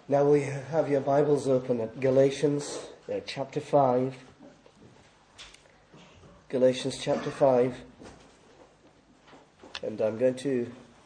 Now we have your Bibles open at Galatians chapter 5. Galatians chapter 5. And I'm going to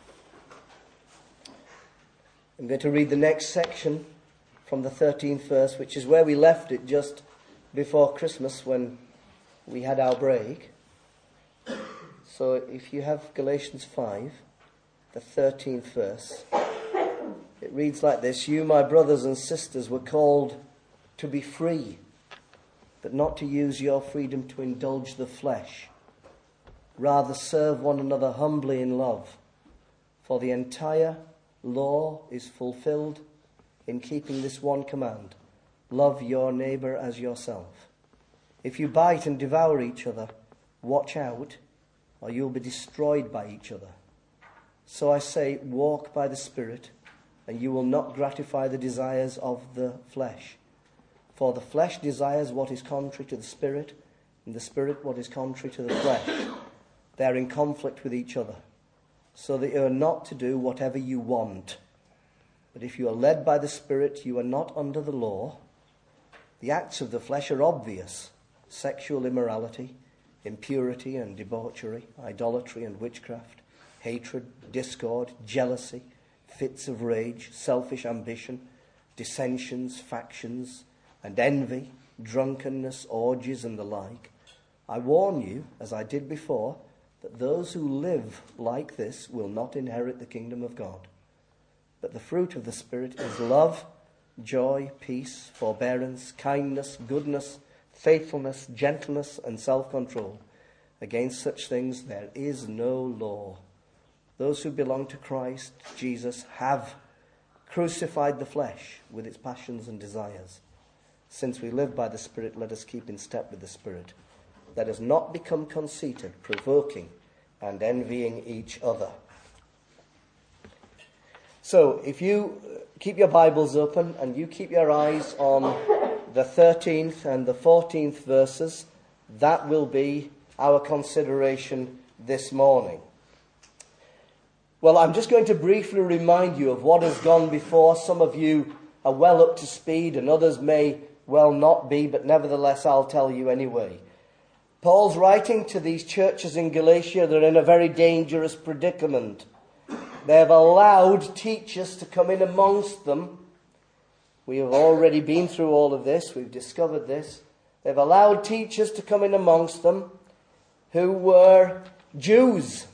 read the next section from the 13th verse, which is where we left it just before Christmas when we had our break. So if you have Galatians 5, the 13th verse, it reads like this: "You, my brothers and sisters, were called to be free, but not to use your freedom to indulge the flesh. Rather serve one another humbly in love. For the entire law is fulfilled in keeping this one command: love your neighbour as yourself. If you bite and devour each other, watch out, or you'll be destroyed by each other. So I say, walk by the Spirit, and you will not gratify the desires of the flesh. For the flesh desires what is contrary to the Spirit, and the Spirit what is contrary to the flesh. They are in conflict with each other, so that you are not to do whatever you want. But if you are led by the Spirit, you are not under the law. The acts of the flesh are obvious: sexual immorality, impurity and debauchery, idolatry and witchcraft, hatred, discord, jealousy, fits of rage, selfish ambition, dissensions, factions, and envy, drunkenness, orgies, and the like. I warn you, as I did before, that those who live like this will not inherit the kingdom of God. But the fruit of the Spirit is love, joy, peace, forbearance, kindness, goodness, faithfulness, gentleness, and self-control. Against such things there is no law. Those who belong to Christ Jesus have crucified the flesh with its passions and desires. Since we live by the Spirit, let us keep in step with the Spirit. Let us not become conceited, provoking, and envying each other." So, if you keep your Bibles open and you keep your eyes on the 13th and the 14th verses, that will be our consideration this morning. Well, I'm just going to briefly remind you of what has gone before. Some of you are well up to speed and others may well not be, but nevertheless I'll tell you anyway. Paul's writing to these churches in Galatia. They're in a very dangerous predicament. They have allowed teachers to come in amongst them. We have already been through all of this. We've discovered this. They've allowed teachers to come in amongst them who were Jews.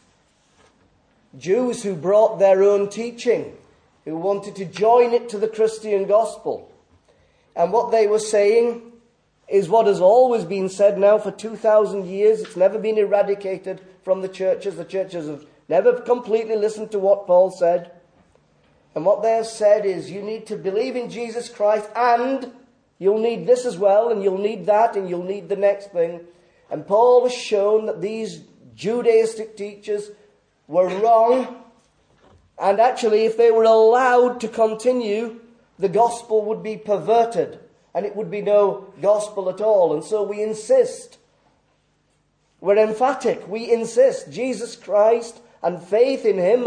Jews who brought their own teaching, who wanted to join it to the Christian gospel. And what they were saying is what has always been said now for 2,000 years. It's never been eradicated from the churches. The churches have never completely listened to what Paul said. And what they have said is, you need to believe in Jesus Christ, and you'll need this as well, and you'll need that, and you'll need the next thing. And Paul has shown that these Judaistic teachers were wrong, and actually if they were allowed to continue, the gospel would be perverted and it would be no gospel at all. And so we insist, we're emphatic, we insist, Jesus Christ and faith in him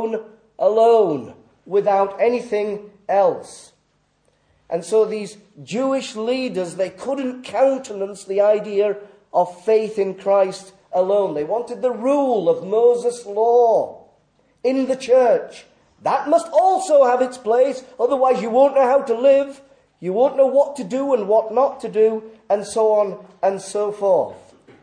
alone, without anything else. And so these Jewish leaders, they couldn't countenance the idea of faith in Christ alone. They wanted the rule of Moses' law in the church. That must also have its place, otherwise you won't know how to live, you won't know what to do and what not to do, and so on and so forth.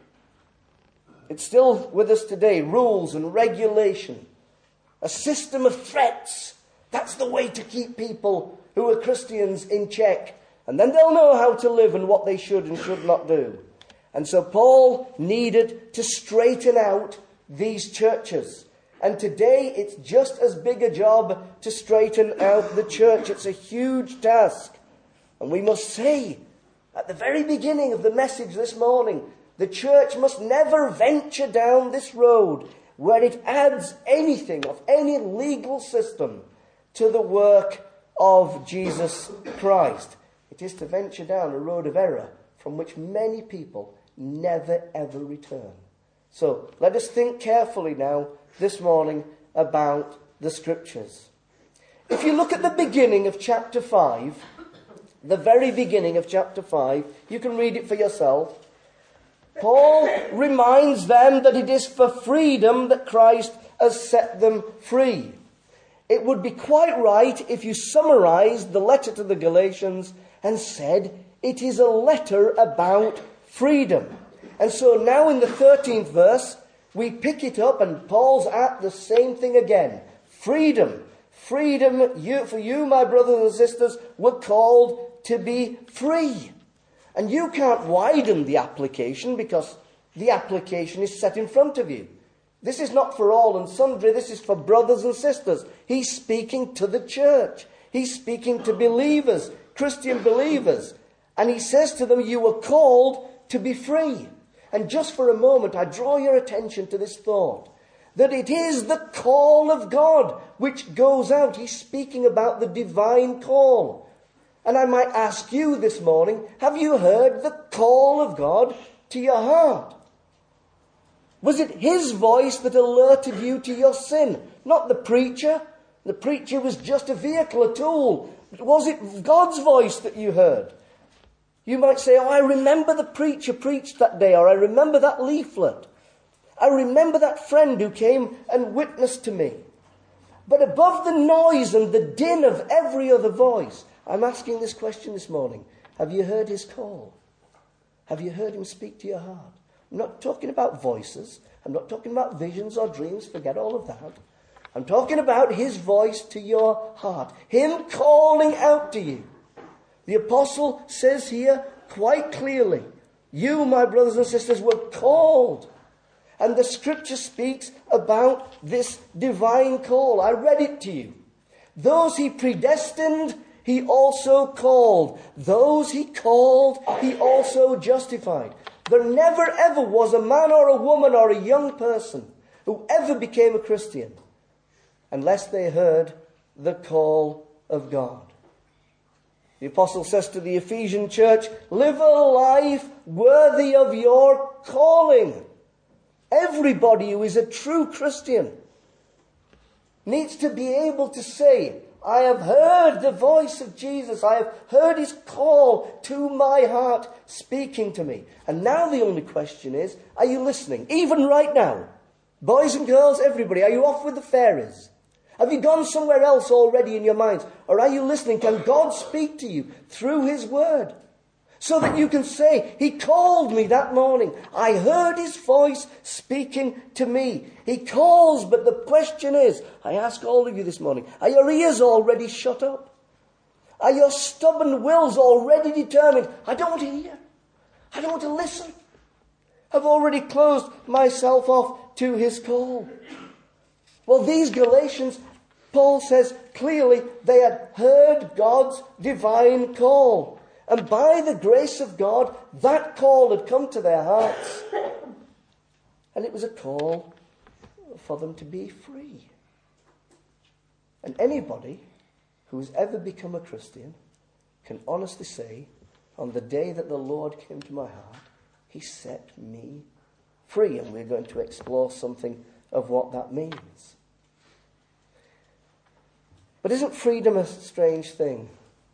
It's still with us today, rules and regulation, a system of threats. That's the way to keep people who are Christians in check, and then they'll know how to live and what they should and should not do. And so Paul needed to straighten out these churches. And today it's just as big a job to straighten out the church. It's a huge task. And we must say, at the very beginning of the message this morning, the church must never venture down this road where it adds anything of any legal system to the work of Jesus Christ. It is to venture down a road of error from which many people never ever return. So let us think carefully now this morning about the Scriptures. If you look at the beginning of chapter 5, the very beginning of chapter 5, you can read it for yourself. Paul reminds them that it is for freedom that Christ has set them free. It would be quite right if you summarized the letter to the Galatians and said it is a letter about freedom. And so now in the 13th verse, we pick it up and Paul's at the same thing again. Freedom. Freedom, for you, my brothers and sisters, were called to be free. And you can't widen the application because the application is set in front of you. This is not for all and sundry, this is for brothers and sisters. He's speaking to the church. He's speaking to believers, Christian believers. And he says to them, you were called to be free. And just for a moment, I draw your attention to this thought. That it is the call of God which goes out. He's speaking about the divine call. And I might ask you this morning, have you heard the call of God to your heart? Was it his voice that alerted you to your sin? Not the preacher. The preacher was just a vehicle, a tool. Was it God's voice that you heard? You might say, I remember the preacher preached that day, or I remember that leaflet. I remember that friend who came and witnessed to me. But above the noise and the din of every other voice, I'm asking this question this morning. Have you heard his call? Have you heard him speak to your heart? I'm not talking about voices. I'm not talking about visions or dreams. Forget all of that. I'm talking about his voice to your heart. Him calling out to you. The apostle says here quite clearly, you, my brothers and sisters, were called. And the scripture speaks about this divine call. I read it to you. Those he predestined, he also called. Those he called, he also justified. There never ever was a man or a woman or a young person who ever became a Christian unless they heard the call of God. The apostle says to the Ephesian church, live a life worthy of your calling. Everybody who is a true Christian needs to be able to say, I have heard the voice of Jesus. I have heard his call to my heart speaking to me. And now the only question is, are you listening? Even right now, boys and girls, everybody, are you off with the fairies? Have you gone somewhere else already in your minds? Or are you listening? Can God speak to you through his word? So that you can say, he called me that morning. I heard his voice speaking to me. He calls, but the question is, I ask all of you this morning, are your ears already shut up? Are your stubborn wills already determined? I don't want to hear. I don't want to listen. I've already closed myself off to his call. Well, these Galatians, Paul says clearly, they had heard God's divine call. And by the grace of God, that call had come to their hearts. And it was a call for them to be free. And anybody who's ever become a Christian can honestly say, on the day that the Lord came to my heart, he set me free. And we're going to explore something of what that means. But isn't freedom a strange thing?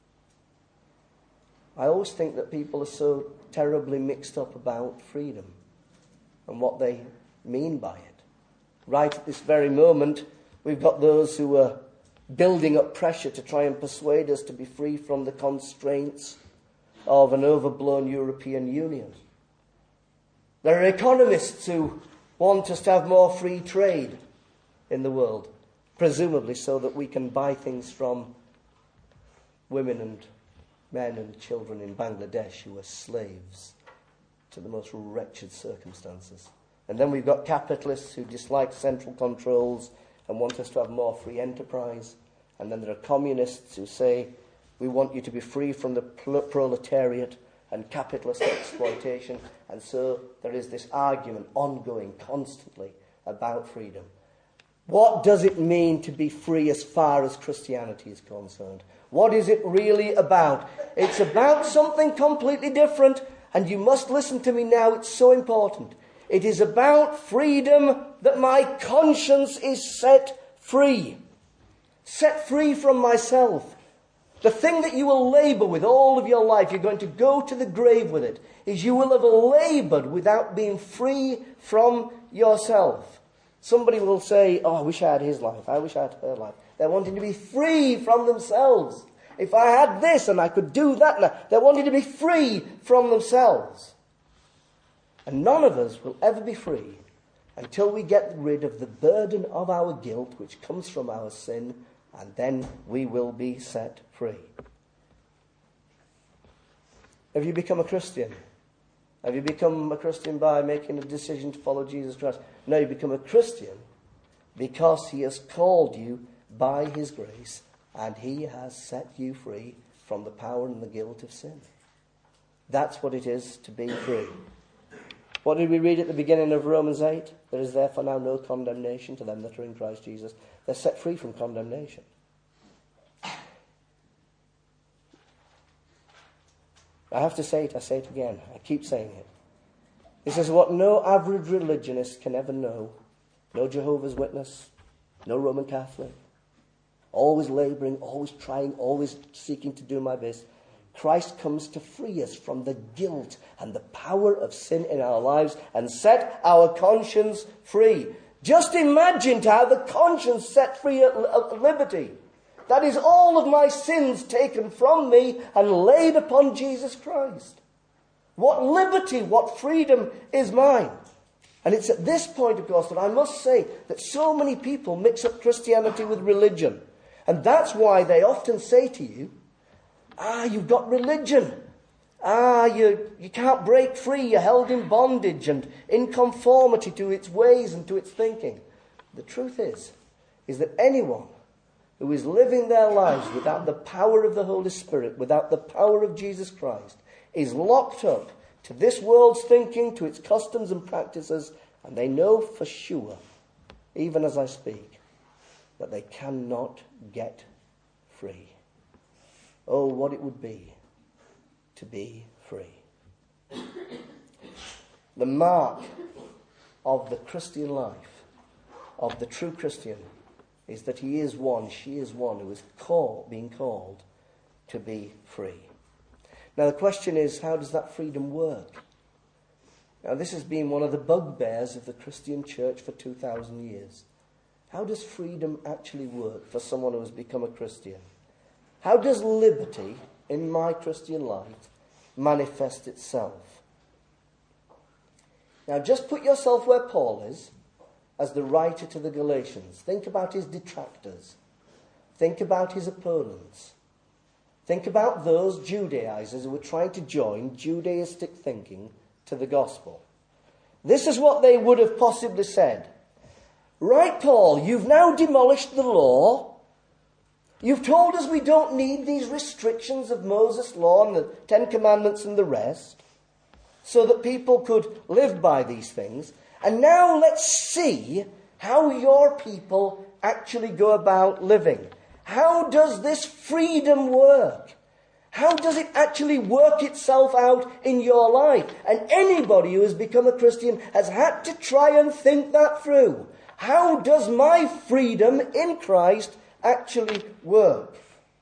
I always think that people are so terribly mixed up about freedom and what they mean by it. Right at this very moment, we've got those who are building up pressure to try and persuade us to be free from the constraints of an overblown European Union. There are economists who want us to have more free trade in the world, presumably so that we can buy things from women and men and children in Bangladesh who are slaves to the most wretched circumstances. And then we've got capitalists who dislike central controls and want us to have more free enterprise. And then there are communists who say, we want you to be free from the proletariat and capitalist exploitation. And so there is this argument ongoing constantly about freedom. What does it mean to be free as far as Christianity is concerned? What is it really about? It's about something completely different, and you must listen to me now, it's so important. It is about freedom that my conscience is set free. set free from myself. The thing that you will labour with all of your life, you're going to go to the grave with it, is you will have laboured without being free from yourself. Somebody will say, oh, I wish I had his life. I wish I had her life. They're wanting to be free from themselves. If I had this and I could do that now. They're wanting to be free from themselves. And none of us will ever be free until we get rid of the burden of our guilt, which comes from our sin, and then we will be set free. Have you become a Christian? Have you become a Christian by making a decision to follow Jesus Christ? No, you become a Christian because he has called you by his grace, and he has set you free from the power and the guilt of sin. That's what it is to be free. What did we read at the beginning of Romans 8? There is therefore now no condemnation to them that are in Christ Jesus. They're set free from condemnation. I have to say it, I say it again. I keep saying it. This is what no average religionist can ever know. No Jehovah's Witness, no Roman Catholic. Always labouring, always trying, always seeking to do my best. Christ comes to free us from the guilt and the power of sin in our lives and set our conscience free. Just imagine to have the conscience set free at liberty. That is all of my sins taken from me and laid upon Jesus Christ. What liberty, what freedom is mine. And it's at this point, of course, that I must say that so many people mix up Christianity with religion. And that's why they often say to you, you've got religion. You can't break free. You're held in bondage and in conformity to its ways and to its thinking. The truth is that anyone who is living their lives without the power of the Holy Spirit, without the power of Jesus Christ, is locked up to this world's thinking, to its customs and practices, and they know for sure, even as I speak, that they cannot get free. Oh, what it would be to be free. The mark of the Christian life, of the true Christian, is that she is one who is being called to be free. Now the question is, how does that freedom work? Now this has been one of the bugbears of the Christian church for 2,000 years. How does freedom actually work for someone who has become a Christian? How does liberty in my Christian life manifest itself? Now just put yourself where Paul is as the writer to the Galatians. Think about his detractors. Think about his opponents. Think about those Judaizers who were trying to join Judaistic thinking to the gospel. This is what they would have possibly said. Right, Paul, you've now demolished the law. You've told us we don't need these restrictions of Moses' law and the Ten Commandments and the rest, so that people could live by these things. And now let's see how your people actually go about living. How does this freedom work? How does it actually work itself out in your life? And anybody who has become a Christian has had to try and think that through. How does my freedom in Christ actually work?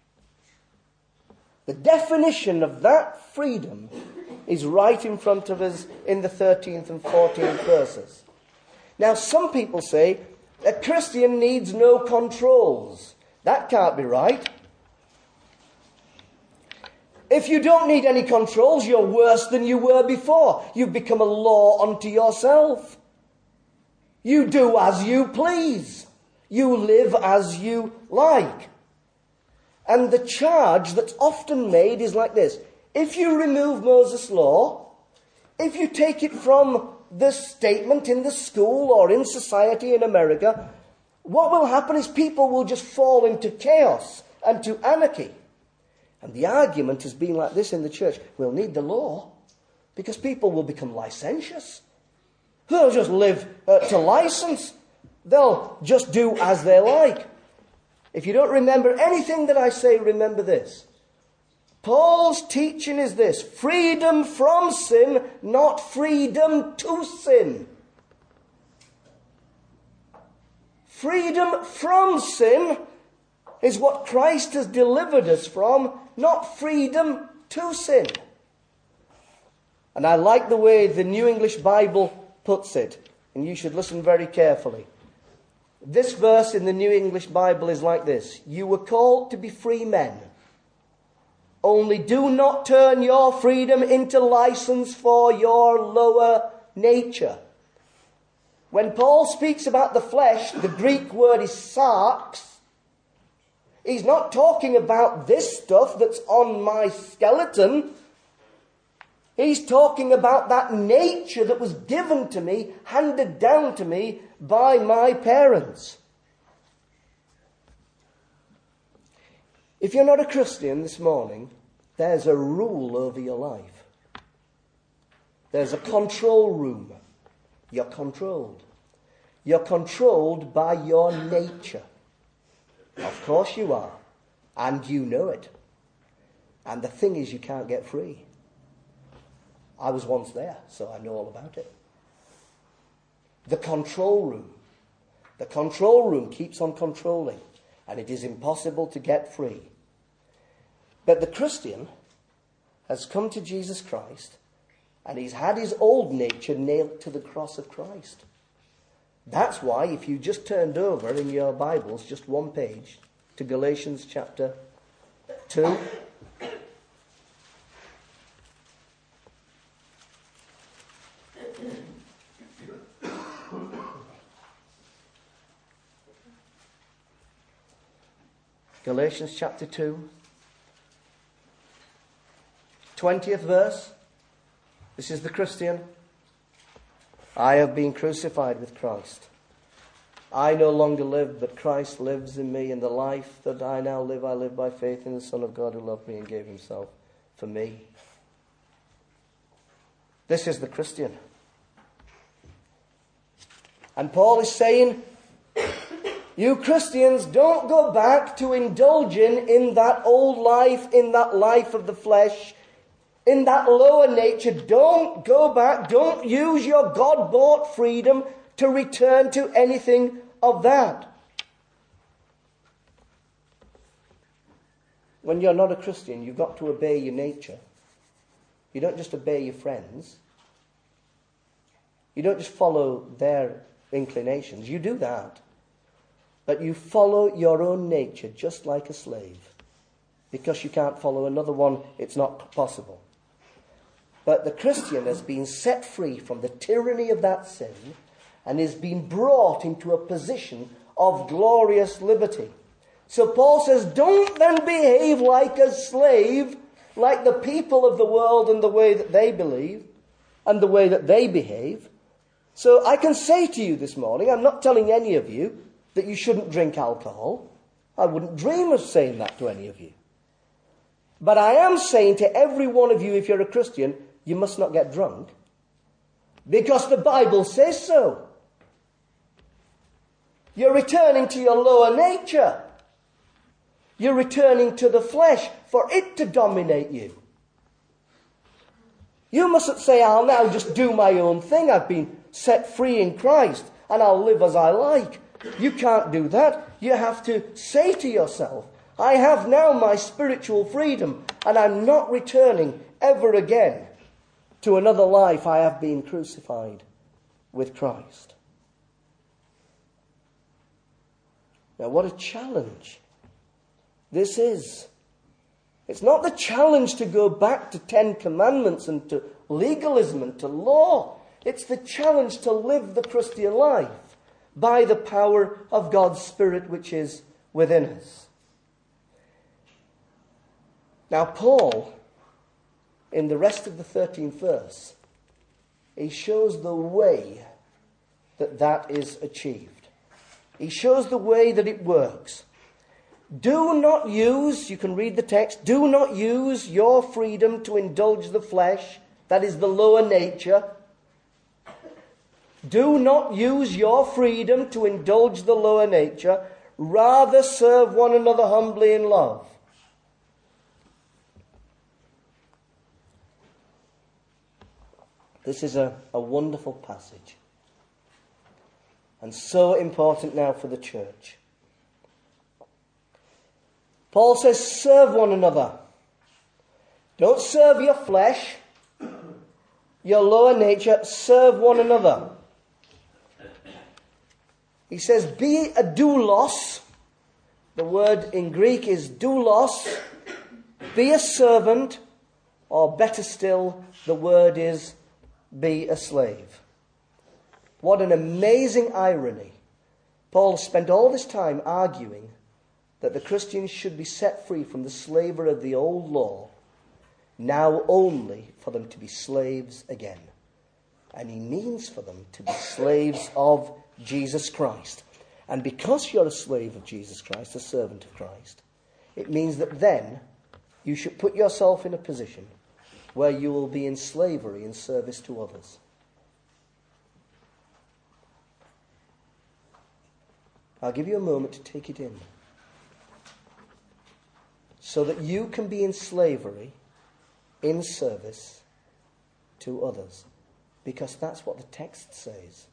The definition of that freedom is right in front of us in the 13th and 14th verses. Now, some people say a Christian needs no controls. That can't be right. If you don't need any controls, you're worse than you were before. You've become a law unto yourself. You do as you please. You live as you like. And the charge that's often made is like this. If you remove Moses' law, if you take it from the statement in the school or in society in America, what will happen is people will just fall into chaos and to anarchy. And the argument has been like this in the church. We'll need the law because people will become licentious. They'll just live to license. They'll just do as they like. If you don't remember anything that I say, remember this. Paul's teaching is this: freedom from sin, not freedom to sin. Freedom from sin, is what Christ has delivered us from, not freedom to sin. And I like the way the New English Bible puts it, and you should listen very carefully. This verse in the New English Bible is like this: you were called to be free men. Only do not turn your freedom into license for your lower nature. When Paul speaks about the flesh, the Greek word is sarx. He's not talking about this stuff that's on my skeleton. He's talking about that nature that was given to me, handed down to me by my parents. If you're not a Christian this morning, there's a rule over your life. There's a control room. You're controlled. You're controlled by your nature. Of course you are. And you know it. And the thing is, you can't get free. I was once there, so I know all about it. The control room. The control room keeps on controlling, and it is impossible to get free. But the Christian has come to Jesus Christ, and he's had his old nature nailed to the cross of Christ. That's why, if you just turned over in your Bibles, just one page, to Galatians chapter 2, Galatians chapter 2, 20th verse. This is the Christian. I have been crucified with Christ. I no longer live, but Christ lives in me. And the life that I now live, I live by faith in the Son of God who loved me and gave himself for me. This is the Christian. And Paul is saying, you Christians, don't go back to indulging in that old life, in that life of the flesh, in that lower nature. Don't go back. Don't use your God-bought freedom to return to anything of that. When you're not a Christian, you've got to obey your nature. You don't just obey your friends. You don't just follow their inclinations. You do that. But you follow your own nature just like a slave. Because you can't follow another one, it's not possible. But the Christian has been set free from the tyranny of that sin and is being brought into a position of glorious liberty. So Paul says, don't then behave like a slave, like the people of the world and the way that they believe and the way that they behave. So I can say to you this morning, I'm not telling any of you that you shouldn't drink alcohol. I wouldn't dream of saying that to any of you. But I am saying to every one of you, if you're a Christian, you must not get drunk. Because the Bible says so. You're returning to your lower nature. You're returning to the flesh for it to dominate you. You mustn't say, I'll now just do my own thing. I've been set free in Christ and I'll live as I like. You can't do that. You have to say to yourself, I have now my spiritual freedom and I'm not returning ever again to another life. I have been crucified with Christ. Now, what a challenge this is. It's not the challenge to go back to 10 commandments and to legalism and to law. It's the challenge to live the Christian life by the power of God's Spirit which is within us. Now, Paul, in the rest of the 13th verse, he shows the way that that is achieved. He shows the way that it works. Do not use, you can read the text, do not use your freedom to indulge the flesh, that is the lower nature. Do not use your freedom to indulge the lower nature. Rather serve one another humbly in love. This is a wonderful passage. And so important now for the church. Paul says, serve one another. Don't serve your flesh, your lower nature. Serve one another. He says, be a doulos. The word in Greek is doulos. Be a servant, or better still, the word is be a slave. What an amazing irony. Paul spent all this time arguing that the Christians should be set free from the slavery of the old law, now only for them to be slaves again. And he means for them to be slaves of Jesus Christ. And because you're a slave of Jesus Christ, a servant of Christ, it means that then you should put yourself in a position where you will be in slavery in service to others. I'll give you a moment to take it in, so that you can be in slavery in service to others, because that's what the text says.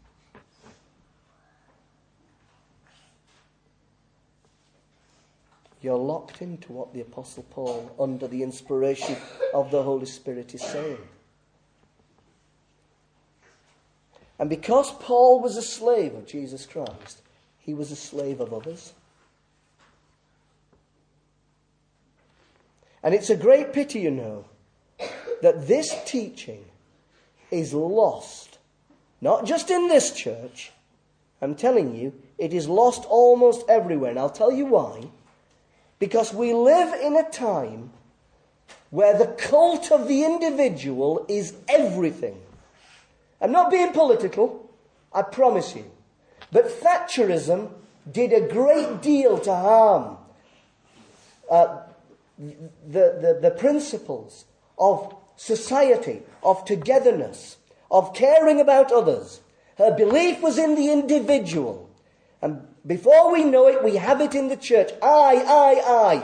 You're locked into what the Apostle Paul, under the inspiration of the Holy Spirit, is saying. And because Paul was a slave of Jesus Christ, he was a slave of others. And it's a great pity, you know, that this teaching is lost, not just in this church. I'm telling you, it is lost almost everywhere. And I'll tell you why. Because we live in a time where the cult of the individual is everything. I'm not being political, I promise you. But Thatcherism did a great deal to harm the principles of society, of togetherness, of caring about others. Her belief was in the individual. And before we know it, we have it in the church. I.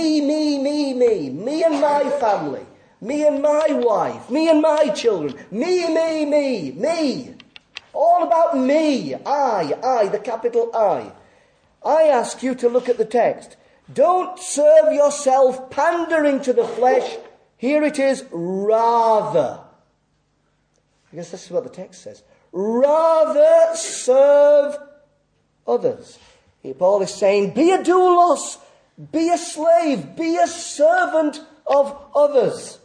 Me and my family. Me and my wife. Me and my children. Me. All about me. I, the capital I. I ask you to look at the text. Don't serve yourself pandering to the flesh. Here it is, rather. I guess this is what the text says. Rather serve others. Here Paul is saying, be a doulos, be a slave, be a servant of others.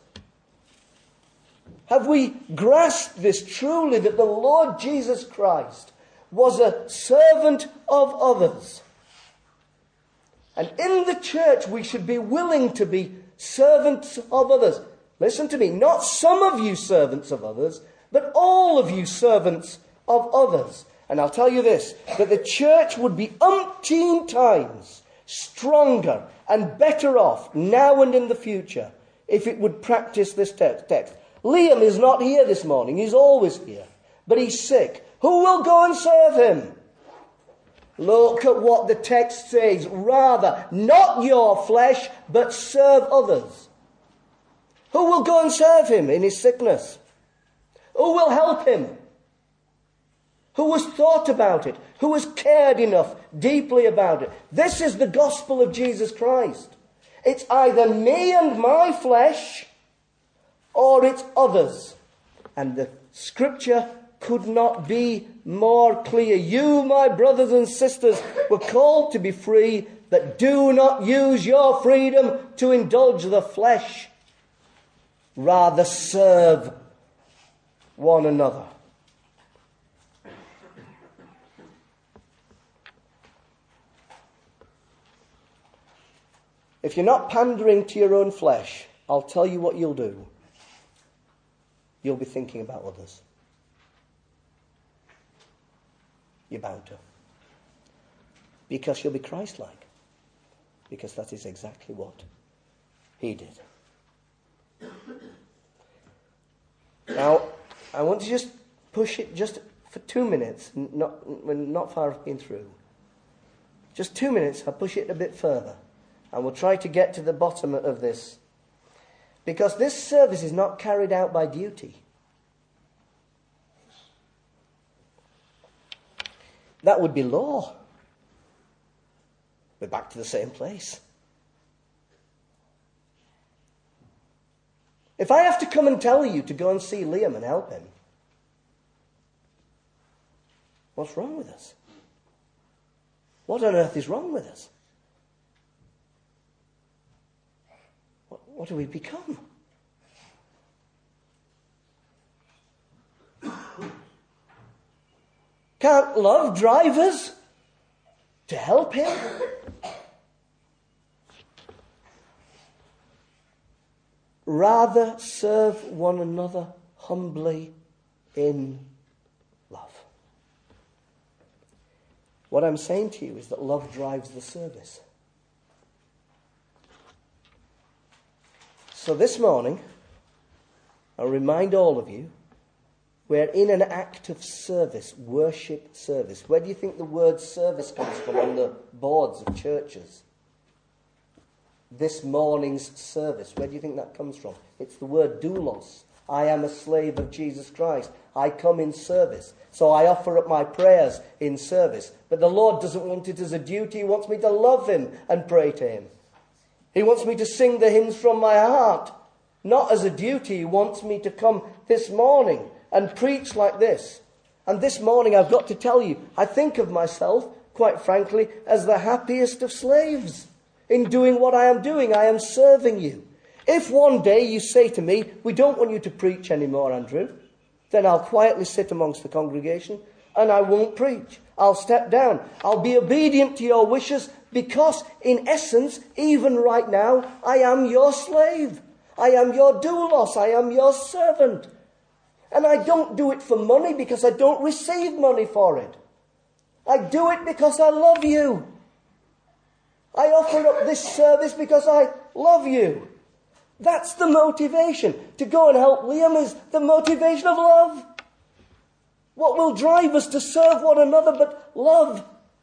Have we grasped this truly, that the Lord Jesus Christ was a servant of others? And in the church we should be willing to be servants of others. Listen to me, not some of you servants of others, but all of you servants of others. And I'll tell you this, that the church would be umpteen times stronger and better off now and in the future if it would practice this text. Liam is not here this morning. He's always here. But he's sick. Who will go and serve him? Look at what the text says. Rather, not your flesh, but serve others. Who will go and serve him in his sickness? Who will help him? Who has thought about it? Who has cared enough deeply about it? This is the gospel of Jesus Christ. It's either me and my flesh, or it's others. And the scripture could not be more clear. You, my brothers and sisters, were called to be free, but do not use your freedom to indulge the flesh. Rather serve one another. If you're not pandering to your own flesh, I'll tell you what you'll do. You'll be thinking about others. You're bound to. Because you'll be Christ-like. Because that is exactly what he did. Now, I want to just push it just for 2 minutes. We're not far been through. Just 2 minutes, I'll push it a bit further. And we'll try to get to the bottom of this. Because this service is not carried out by duty. That would be law. We're back to the same place. If I have to come and tell you to go and see Liam and help him, what's wrong with us? What on earth is wrong with us? What do we become? Can't love drive us to help him? Rather serve one another humbly in love. What I'm saying to you is that love drives the service. So this morning, I'll remind all of you, we're in an act of service, worship service. Where do you think the word service comes from on the boards of churches? This morning's service. Where do you think that comes from? It's the word doulos. I am a slave of Jesus Christ. I come in service. So I offer up my prayers in service. But the Lord doesn't want it as a duty. He wants me to love him and pray to him. He wants me to sing the hymns from my heart. Not as a duty. He wants me to come this morning and preach like this. And this morning I've got to tell you, I think of myself, quite frankly, as the happiest of slaves. In doing what I am doing, I am serving you. If one day you say to me, we don't want you to preach anymore, Andrew, then I'll quietly sit amongst the congregation and I won't preach. I'll step down. I'll be obedient to your wishes because, in essence, even right now, I am your slave. I am your doulos. I am your servant. And I don't do it for money because I don't receive money for it. I do it because I love you. I offer up this service because I love you. That's the motivation. To go and help Liam is the motivation of love. What will drive us to serve one another but love?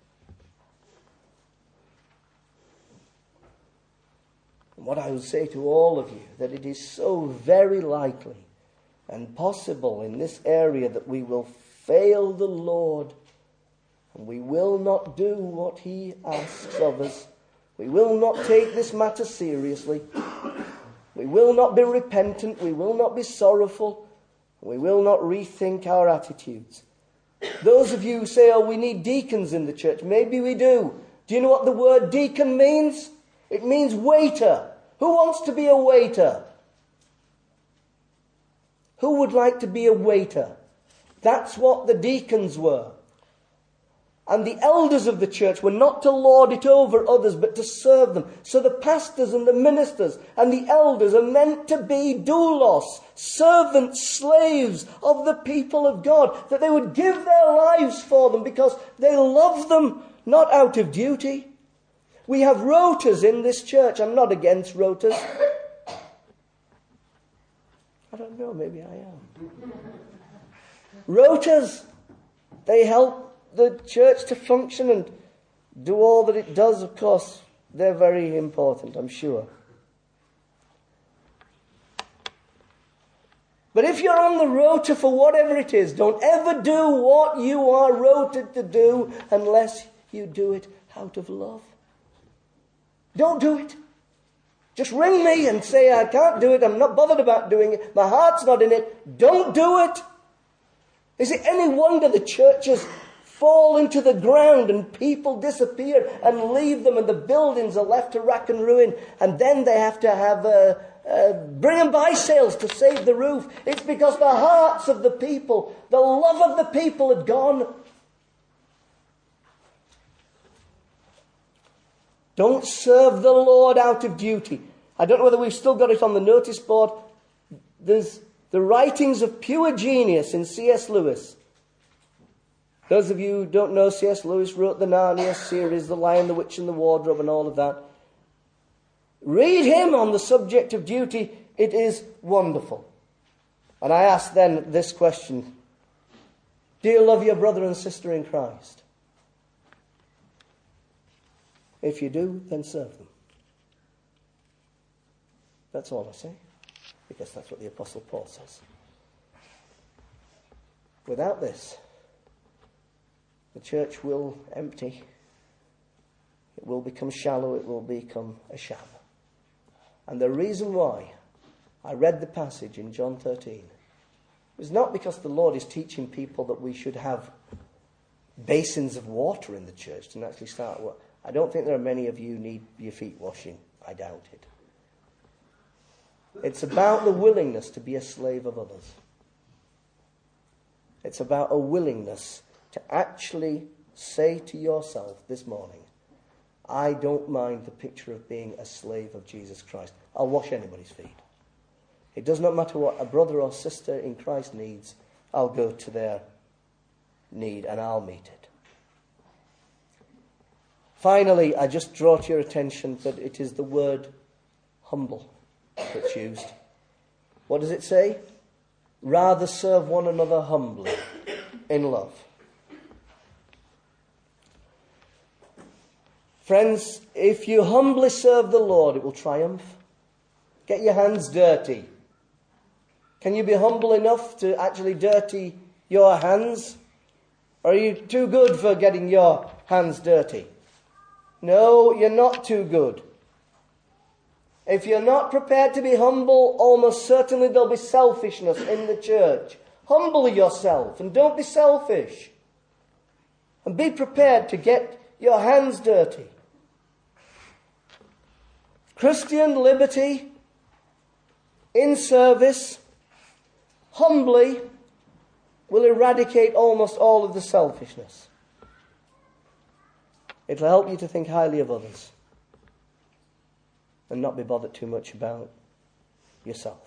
And what I would say to all of you, that it is so very likely and possible in this area that we will fail the Lord and we will not do what he asks of us. We will not take this matter seriously. We will not be repentant. We will not be sorrowful. We will not rethink our attitudes. Those of you who say, oh, we need deacons in the church, maybe we do. Do you know what the word deacon means? It means waiter. Who wants to be a waiter? Who would like to be a waiter? That's what the deacons were. And the elders of the church were not to lord it over others, but to serve them. So the pastors and the ministers and the elders are meant to be doulos, servants, slaves of the people of God, that they would give their lives for them because they love them, not out of duty. We have rotas in this church. I'm not against rotas. I don't know, maybe I am. Rotas, they help the church to function and do all that it does. Of course, they're very important, I'm sure. But if you're on the rota for whatever it is, don't ever do what you are rotated to do unless you do it out of love. Don't do it. Just ring me and say, I can't do it, I'm not bothered about doing it, my heart's not in it. Don't do it. Is it any wonder the churches fall into the ground and people disappear and leave them and the buildings are left to rack and ruin, and then they have to have bring and buy sales to save the roof? It's because the hearts of the people, the love of the people had gone. Don't serve the Lord out of duty. I don't know whether we've still got it on the notice board. There's the writings of pure genius in C.S. Lewis. Those of you who don't know, C.S. Lewis wrote the Narnia series, The Lion, the Witch and the Wardrobe and all of that. Read him on the subject of duty. It is wonderful. And I ask then this question. Do you love your brother and sister in Christ? If you do, then serve them. That's all I say. Because that's what the Apostle Paul says. Without this, the church will empty. It will become shallow. It will become a sham. And the reason why I read the passage in John 13. It was not because the Lord is teaching people that we should have basins of water in the church to actually start work. I don't think there are many of you need your feet washing. I doubt it. It's about the willingness to be a slave of others. It's about a willingness to actually say to yourself this morning, I don't mind the picture of being a slave of Jesus Christ. I'll wash anybody's feet. It does not matter what a brother or sister in Christ needs. I'll go to their need and I'll meet it. Finally, I just draw to your attention that it is the word humble that's used. What does it say? Rather serve one another humbly in love. Friends, if you humbly serve the Lord, it will triumph. Get your hands dirty. Can you be humble enough to actually dirty your hands? Or are you too good for getting your hands dirty? No, you're not too good. If you're not prepared to be humble, almost certainly there'll be selfishness in the church. Humble yourself and don't be selfish. And be prepared to get your hands dirty. Christian liberty, in service, humbly, will eradicate almost all of the selfishness. It'll help you to think highly of others and not be bothered too much about yourself.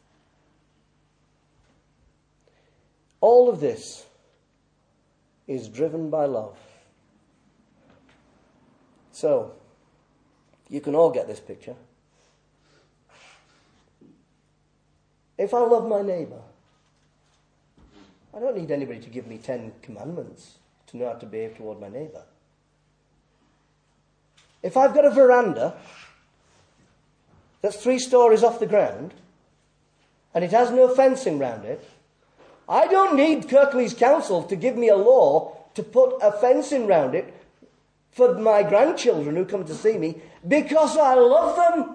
All of this is driven by love. So, you can all get this picture. If I love my neighbour, I don't need anybody to give me 10 commandments to know how to behave toward my neighbour. If I've got a veranda that's 3 stories off the ground and it has no fencing round it, I don't need Kirklees Council to give me a law to put a fencing round it for my grandchildren who come to see me because I love them.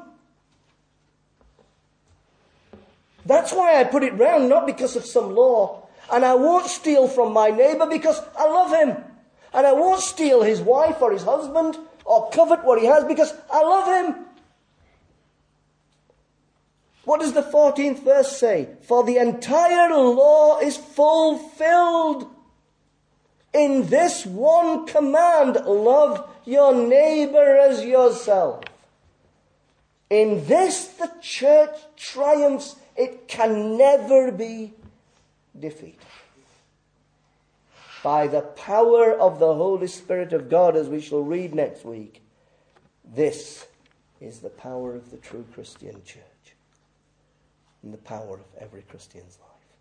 That's why I put it round, not because of some law. And I won't steal from my neighbour because I love him. And I won't steal his wife or his husband or covet what he has because I love him. What does the 14th verse say? For the entire law is fulfilled in this one command, love your neighbour as yourself. In this the church triumphs. It can never be defeated. By the power of the Holy Spirit of God, as we shall read next week, this is the power of the true Christian church and the power of every Christian's life.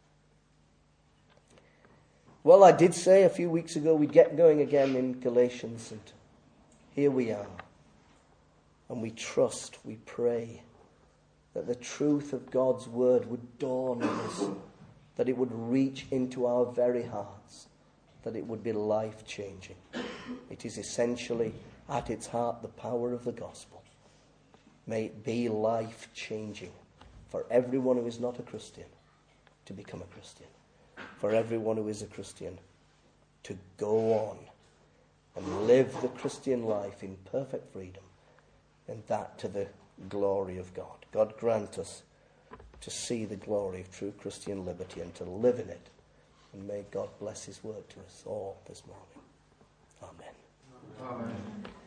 Well, I did say a few weeks ago we'd get going again in Galatians, and here we are. And we trust, we pray, that the truth of God's word would dawn on us, that it would reach into our very hearts, that it would be life-changing. It is essentially, at its heart, the power of the gospel. May it be life-changing for everyone who is not a Christian to become a Christian, for everyone who is a Christian to go on and live the Christian life in perfect freedom, and that to the glory of God. God grant us to see the glory of true Christian liberty and to live in it. And may God bless his word to us all this morning. Amen. Amen.